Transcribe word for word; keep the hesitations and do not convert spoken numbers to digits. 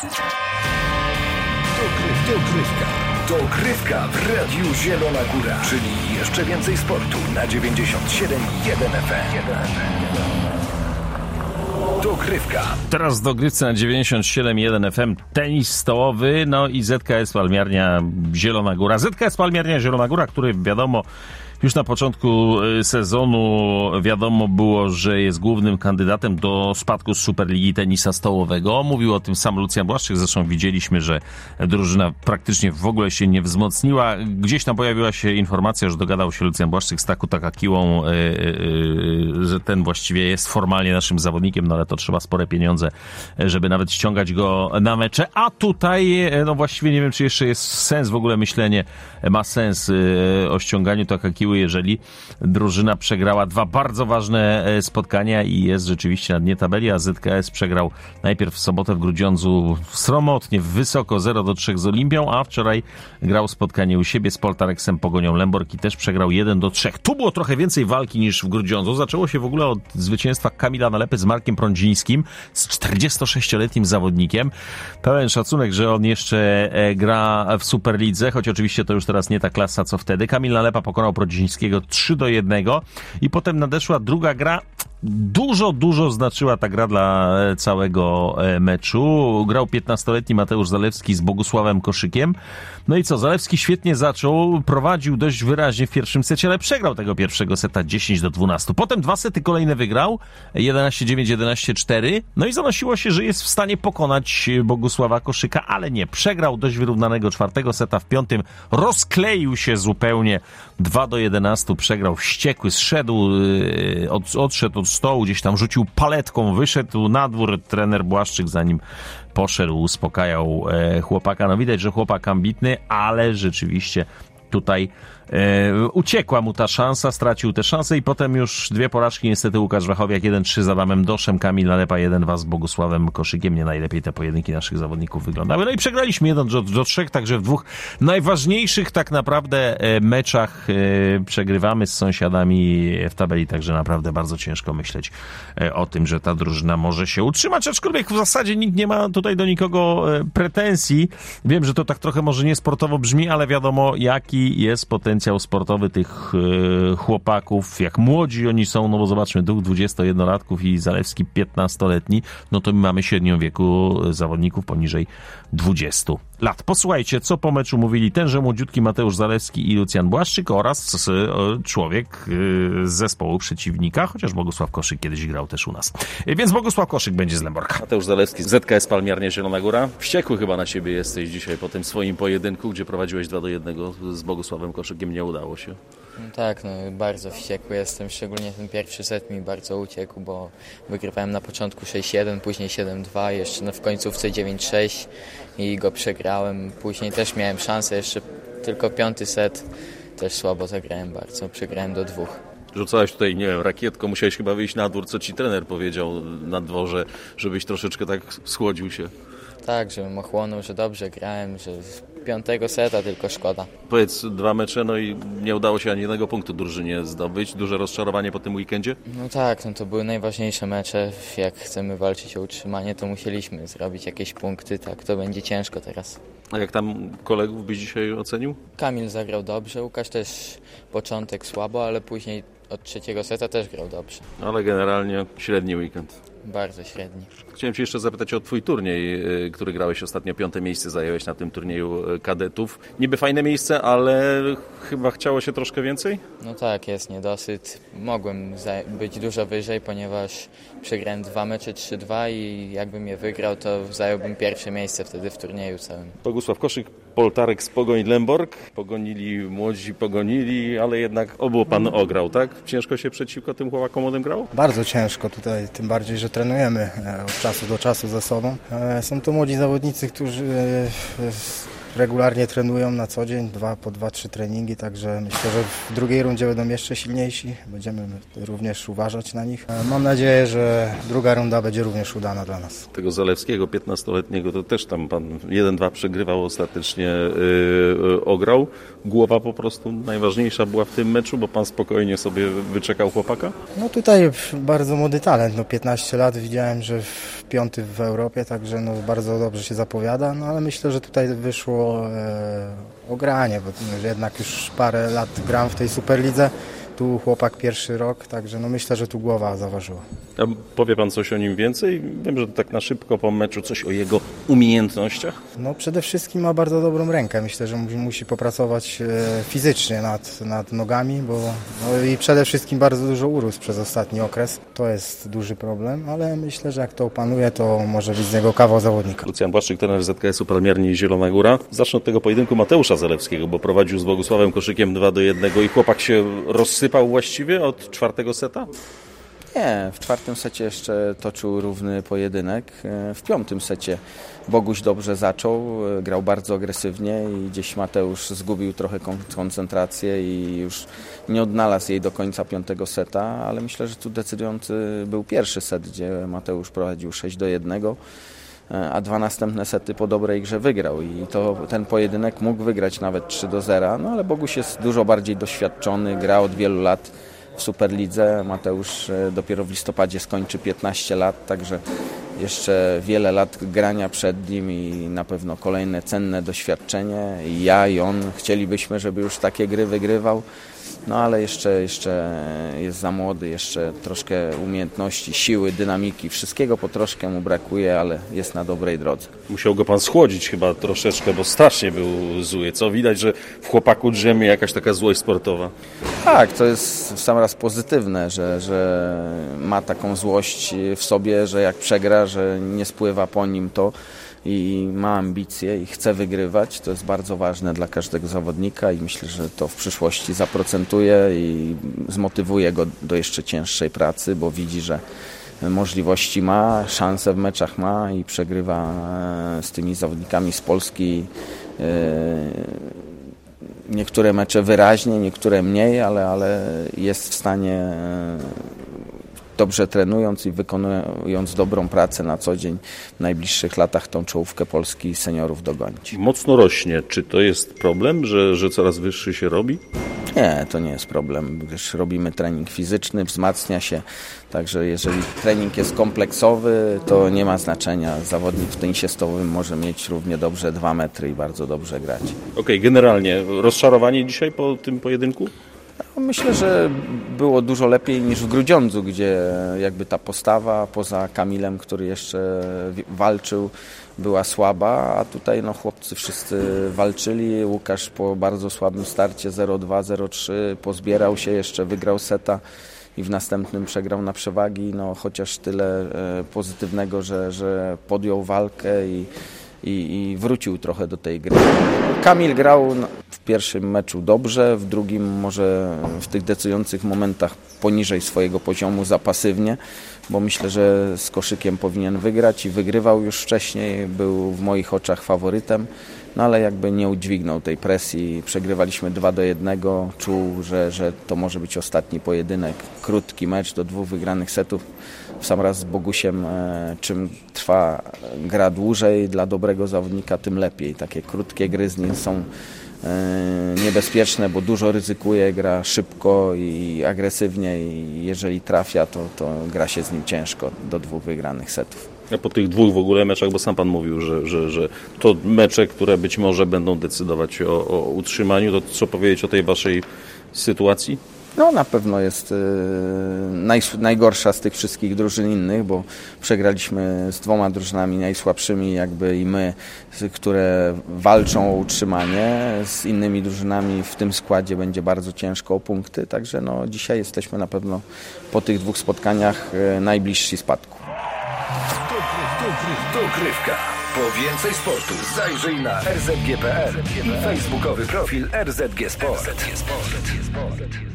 Dogrywka. Dogrywka w Radiu Zielona Góra. Czyli jeszcze więcej sportu na dziewięćdziesiąt siedem i jeden F M. Dogrywka. Teraz w dogrywce na dziewięćdziesiąt siedem i jeden F M tenis stołowy, no i Z K S Palmiarnia Zielona Góra. Z K S Palmiarnia Zielona Góra, który wiadomo już na początku sezonu wiadomo było, że jest głównym kandydatem do spadku z Superligi Tenisa Stołowego. Mówił o tym sam Lucjan Błaszczyk, zresztą widzieliśmy, że drużyna praktycznie w ogóle się nie wzmocniła. Gdzieś tam pojawiła się informacja, że dogadał się Lucjan Błaszczyk z Taku Takakiłą, yy, yy, że ten właściwie jest formalnie naszym zawodnikiem, no ale to trzeba spore pieniądze, żeby nawet ściągać go na mecze. A tutaj, no właściwie nie wiem, czy jeszcze jest sens w ogóle myślenie, ma sens yy, o ściąganiu Takakiły, jeżeli drużyna przegrała dwa bardzo ważne spotkania i jest rzeczywiście na dnie tabeli, a Z K S przegrał najpierw w sobotę w Grudziądzu sromotnie, wysoko zero do trzech z Olimpią, a wczoraj grał spotkanie u siebie z Poltareksem Pogonią Lęborg i też przegrał jeden do trzech. Tu było trochę więcej walki niż w Grudziądzu. Zaczęło się w ogóle od zwycięstwa Kamila Nalepy z Markiem Prądzińskim, z czterdziestosześcioletnim zawodnikiem. Pełen szacunek, że on jeszcze gra w Superlidze, choć oczywiście to już teraz nie ta klasa co wtedy. Kamil Nalepa pokonał Prądzińskiego trzy do jednego i potem nadeszła druga gra. Dużo, dużo znaczyła ta gra dla całego meczu. Grał piętnastoletni Mateusz Zalewski z Bogusławem Koszykiem. No i co? Zalewski świetnie zaczął, prowadził dość wyraźnie w pierwszym secie, ale przegrał tego pierwszego seta dziesięć do dwunastu. Potem dwa sety kolejne wygrał, jedenaście dziewięć, jedenaście cztery. No i zanosiło się, że jest w stanie pokonać Bogusława Koszyka, ale nie. Przegrał dość wyrównanego czwartego seta, w piątym rozkleił się zupełnie, dwa do jedenastu. Przegrał wściekły, zszedł, od, odszedł od stołu, gdzieś tam rzucił paletką, wyszedł na dwór. Trener Błaszczyk za nim poszedł, uspokajał e, chłopaka. No widać, że chłopak ambitny, ale rzeczywiście tutaj e, uciekła mu ta szansa, stracił tę szansę i potem już dwie porażki niestety Łukasz Wachowiak, jeden trzy z Adamem Doszem, Kamil Nalepa jeden dwa z Bogusławem Koszykiem. Nie najlepiej te pojedynki naszych zawodników wyglądały. No i przegraliśmy jeden do trzech, także w dwóch najważniejszych tak naprawdę meczach e, przegrywamy z sąsiadami w tabeli, także naprawdę bardzo ciężko myśleć e, o tym, że ta drużyna może się utrzymać, aczkolwiek w zasadzie nikt nie ma tutaj do nikogo e, pretensji. Wiem, że to tak trochę może niesportowo brzmi, ale wiadomo jaki jest potencjał sportowy tych e, chłopaków, jak młodzi oni są, no bo zobaczmy, dwóch dwudziestojednolatków i Zalewski piętnastoletni, no to my mamy średnią wieku zawodników poniżej dwudziestu lat. Posłuchajcie, co po meczu mówili tenże młodziutki Mateusz Zalewski i Lucjan Błaszczyk oraz e, człowiek e, z zespołu przeciwnika, chociaż Bogusław Koszyk kiedyś grał też u nas. E, więc Bogusław Koszyk będzie z Lęborka. Mateusz Zalewski, Z K S Palmiarnia Zielona Góra. Wściekły chyba na siebie jesteś dzisiaj po tym swoim pojedynku, gdzie prowadziłeś dwa do jednego z Bogusławem Koszykiem, nie udało się. No tak, no bardzo wściekły jestem, szczególnie ten pierwszy set mi bardzo uciekł, bo wygrywałem na początku sześć jeden, później siedem dwa, jeszcze w końcówce dziewięć sześć i go przegrałem. Później też miałem szansę, jeszcze tylko piąty set, też słabo zagrałem bardzo, przegrałem do dwóch. Rzucałeś tutaj, nie wiem, rakietką, musiałeś chyba wyjść na dwór, co ci trener powiedział na dworze, żebyś troszeczkę tak schłodził się. Tak, żebym ochłonął, że dobrze grałem, że piątego seta tylko szkoda. Powiedz, dwa mecze, no i nie udało się ani jednego punktu drużynie zdobyć. Duże rozczarowanie po tym weekendzie? No tak, no to były najważniejsze mecze. Jak chcemy walczyć o utrzymanie, to musieliśmy zrobić jakieś punkty, tak to będzie ciężko teraz. A jak tam kolegów byś dzisiaj ocenił? Kamil zagrał dobrze, Łukasz też początek słabo, ale później od trzeciego seta też grał dobrze. Ale generalnie średni weekend. Bardzo średni. Chciałem Cię jeszcze zapytać o Twój turniej, który grałeś ostatnio, piąte miejsce zająłeś na tym turnieju kadetów. Niby fajne miejsce, ale chyba chciało się troszkę więcej? No tak, jest niedosyt. Mogłem być dużo wyżej, ponieważ przegrałem dwa mecze trzy dwa i jakbym je wygrał, to zająłbym pierwsze miejsce wtedy w turnieju całym. Bogusław Koszyk, Poltarek z Pogoń Lęborg. Pogonili, młodzi pogonili, ale jednak obu Pan ograł, tak? Ciężko się przeciwko tym chłopakom młodym grało? Bardzo ciężko tutaj, tym bardziej, że trenujemy od czasu do czasu ze sobą. Są to młodzi zawodnicy, którzy regularnie trenują na co dzień, dwa po dwa, trzy treningi, także myślę, że w drugiej rundzie będą jeszcze silniejsi. Będziemy również uważać na nich. Mam nadzieję, że druga runda będzie również udana dla nas. Tego Zalewskiego, piętnastoletniego, to też tam pan jeden dwa przegrywał, ostatecznie yy, ograł. Głowa po prostu najważniejsza była w tym meczu, bo pan spokojnie sobie wyczekał chłopaka? No tutaj bardzo młody talent, no piętnaście lat, widziałem, że w piąty w Europie, także no bardzo dobrze się zapowiada, no ale myślę, że tutaj wyszło e, ogranie, bo no, jednak już parę lat gram w tej Superlidze. Tu chłopak pierwszy rok, także no myślę, że tu głowa zaważyła. A powie pan coś o nim więcej? Wiem, że tak na szybko po meczu coś o jego umiejętnościach? No przede wszystkim ma bardzo dobrą rękę. Myślę, że musi, musi popracować e, fizycznie nad, nad nogami, bo no i przede wszystkim bardzo dużo urósł przez ostatni okres. To jest duży problem, ale myślę, że jak to opanuje, to może być z niego kawał zawodnika. Lucjan Błaszczyk, trener Z K S-u Palmierni Zielona Góra. Zacznę od tego pojedynku Mateusza Zalewskiego, bo prowadził z Bogusławem Koszykiem dwa do jednego i chłopak się rozsypał właściwie od czwartego seta? Nie, w czwartym secie jeszcze toczył równy pojedynek. W piątym secie Boguś dobrze zaczął, grał bardzo agresywnie i gdzieś Mateusz zgubił trochę koncentrację i już nie odnalazł jej do końca piątego seta, ale myślę, że tu decydujący był pierwszy set, gdzie Mateusz prowadził sześć do jednego. A dwa następne sety po dobrej grze wygrał i to ten pojedynek mógł wygrać nawet trzy do zera, no ale Boguś jest dużo bardziej doświadczony, gra od wielu lat w Superlidze. Mateusz dopiero w listopadzie skończy piętnaście lat, także jeszcze wiele lat grania przed nim i na pewno kolejne cenne doświadczenie. I ja i on chcielibyśmy, żeby już takie gry wygrywał. No ale jeszcze, jeszcze jest za młody, jeszcze troszkę umiejętności, siły, dynamiki, wszystkiego po troszkę mu brakuje, ale jest na dobrej drodze. Musiał go pan schłodzić chyba troszeczkę, bo strasznie był zły. Co widać, że w chłopaku drzemie jakaś taka złość sportowa. Tak, to jest w sam raz pozytywne, że, że ma taką złość w sobie, że jak przegra, że nie spływa po nim to i ma ambicje i chce wygrywać. To jest bardzo ważne dla każdego zawodnika i myślę, że to w przyszłości zaprocentuje i zmotywuje go do jeszcze cięższej pracy, bo widzi, że możliwości ma, szanse w meczach ma i przegrywa z tymi zawodnikami z Polski. Niektóre mecze wyraźnie, niektóre mniej, ale, ale jest w stanie dobrze trenując i wykonując dobrą pracę na co dzień w najbliższych latach tą czołówkę Polski seniorów dogonić. Mocno rośnie. Czy to jest problem, że, że coraz wyższy się robi? Nie, to nie jest problem, gdyż robimy trening fizyczny, wzmacnia się, także jeżeli trening jest kompleksowy, to nie ma znaczenia. Zawodnik w tenisie stołowym może mieć równie dobrze dwa metry i bardzo dobrze grać. Okej, okay, generalnie rozczarowanie dzisiaj po tym pojedynku? Myślę, że było dużo lepiej niż w Grudziądzu, gdzie jakby ta postawa poza Kamilem, który jeszcze walczył, była słaba, a tutaj no, chłopcy wszyscy walczyli. Łukasz po bardzo słabym starcie zero dwa, zero trzy pozbierał się, jeszcze wygrał seta i w następnym przegrał na przewagi, no chociaż tyle pozytywnego, że, że podjął walkę i I, i wrócił trochę do tej gry. Kamil grał w pierwszym meczu dobrze, w drugim może w tych decydujących momentach poniżej swojego poziomu za pasywnie, bo myślę, że z Koszykiem powinien wygrać i wygrywał już wcześniej, był w moich oczach faworytem, no ale jakby nie udźwignął tej presji, przegrywaliśmy dwa do jednego, czuł, że, że to może być ostatni pojedynek, krótki mecz do dwóch wygranych setów. W sam raz z Bogusiem, czym trwa gra dłużej dla dobrego zawodnika, tym lepiej. Takie krótkie gry z nim są niebezpieczne, bo dużo ryzykuje, gra szybko i agresywnie i jeżeli trafia, to, to gra się z nim ciężko do dwóch wygranych setów. A po tych dwóch w ogóle meczach, bo sam pan mówił, że, że, że to mecze, które być może będą decydować o, o utrzymaniu, to co powiedzieć o tej waszej sytuacji? No na pewno jest y, naj, najgorsza z tych wszystkich drużyn innych, bo przegraliśmy z dwoma drużynami najsłabszymi jakby i my, które walczą o utrzymanie. Z innymi drużynami w tym składzie będzie bardzo ciężko o punkty, także no, dzisiaj jesteśmy na pewno po tych dwóch spotkaniach y, najbliżsi spadku. Dogrywka. Po więcej sportu zajrzyj na r z g kropka p l i facebookowy profil R Z G Sport.